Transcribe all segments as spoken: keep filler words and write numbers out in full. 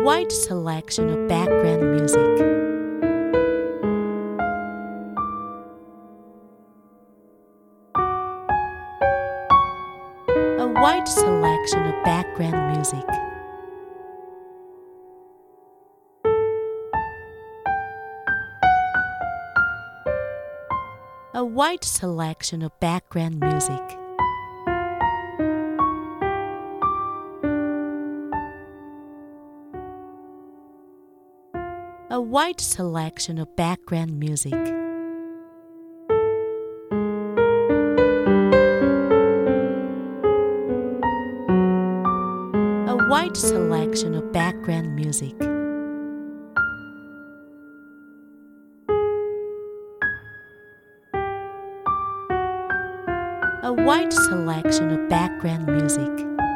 wide selection of background music. A wide selection of background music. A wide selection of background music. A wide selection of background music. A wide selection of background music. A wide selection of background music.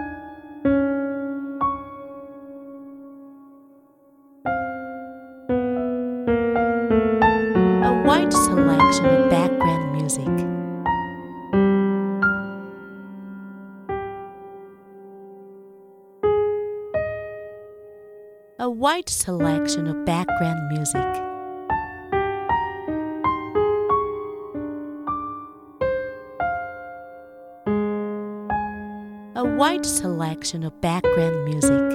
A wide selection of background music. A wide selection of background music. A wide selection of background music.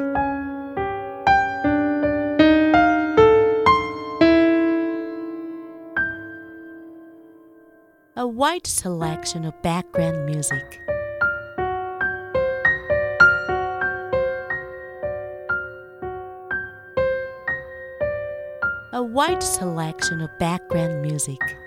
A wide selection of background music. A wide selection of background music.